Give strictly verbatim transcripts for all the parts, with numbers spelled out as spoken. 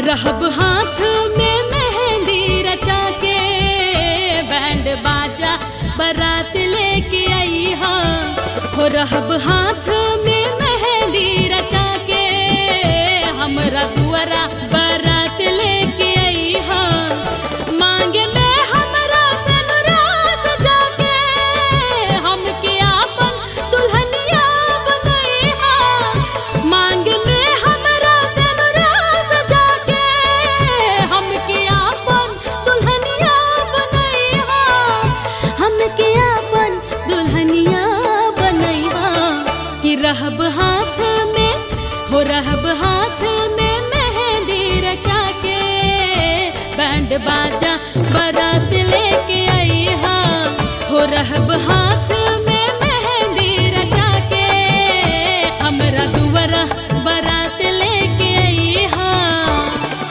रहब हाथ में मेहंदी रचा के, बैंड बाजा बारात लेके आई हाँ। हो रहब हाथ में मेहंदी रचा के, हमरा दुआरा बारात लेके आई हाँ। मांगे में हमरा सनुरा सजा के, हमके आपन दुल्हनिया बनई हाँ। मांगे में हमरा सनुरा सजा के, हमके आपन दुल्हनिया बनई हाँ। हमके आपन दुल्हनिया बनई हाँ। कि रहब हाथ में, हो रहब हाथ में मेहंदी रचा के, बैंड बाजा बारात लेके आई हाँ। हो रहब हाथ में मेहंदी रचा के, हमरा दुआरा बारात लेके आई हाँ।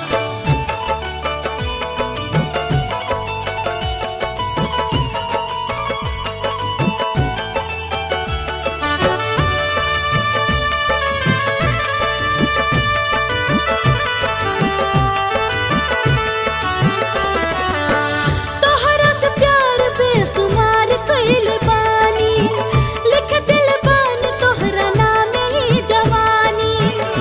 तोहरा से प्यार बेसुमार कइल बानी, लिख दिल बानी तोहरा नाम ही जवानी।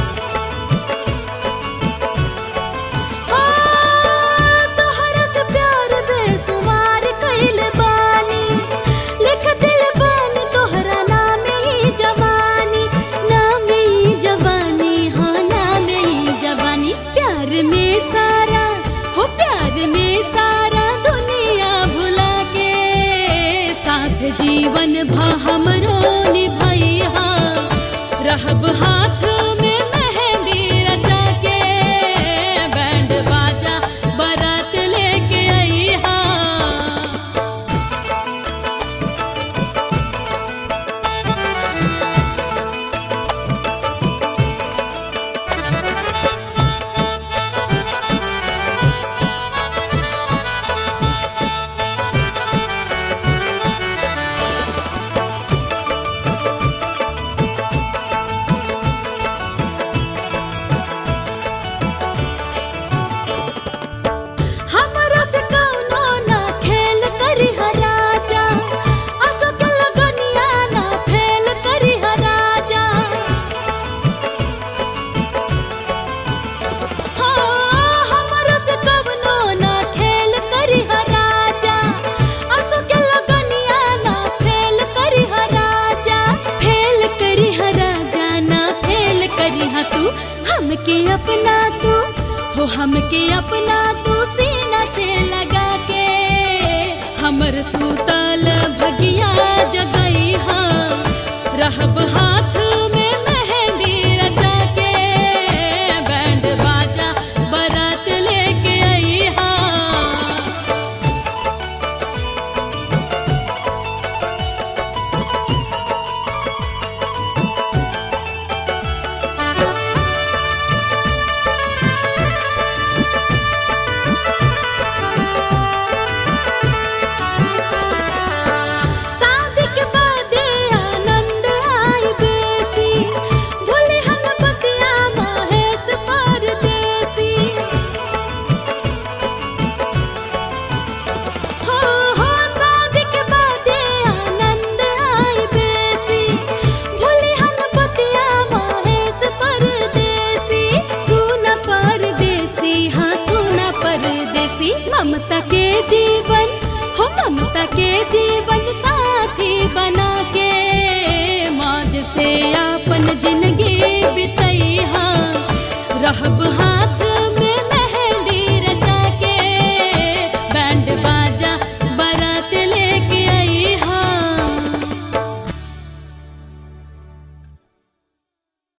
हो तोहरा से प्यार बेसुमार कइल बानी, लिख दिल बानी तोहरा नाम ही जवानी। नाम ही जवानी हाँ, नाम ही जवानी। प्यार में सारा हो, प्यार में सारा दुनिया भुला के, साथ जीवन भा हमरो निभाई हाँ। रहब हाथ में मेहंदी रचा के, बैंड बाजा बारात लेके आई हाँ। हमरा से कौनो ना खेल करी हा राजा, असो के लगनिया ना फेल करी हा राजा। हो हमरा से कौनो ना खेल करी हा राजा, असो के लगनिया ना फेल करी हा राजा। फेल करी हा राजा ना फेल करी हा तू, हमके अपना तू हो, हमके अपना तू सीना से लगा के, हमर सूतल भगिया जगई हाँ। रहब हाथ में मेहंदी रचा के, बैंड बाजा बारात लेके आई हाँ। शादी के बादे आनंद आई बेसी, भूली हम बतिया महेश परदेसी। हो हो शादी के बादे आनंद आई बेसी, भूली हम बतिया महेश परदेसी। सुना परदेसी हाँ, सुना परदेसी। ममता के जीवन हो, ममता के जीवन साथी बना के, मौज से आपन जिंदगी बितई हाँ। रहब हाथ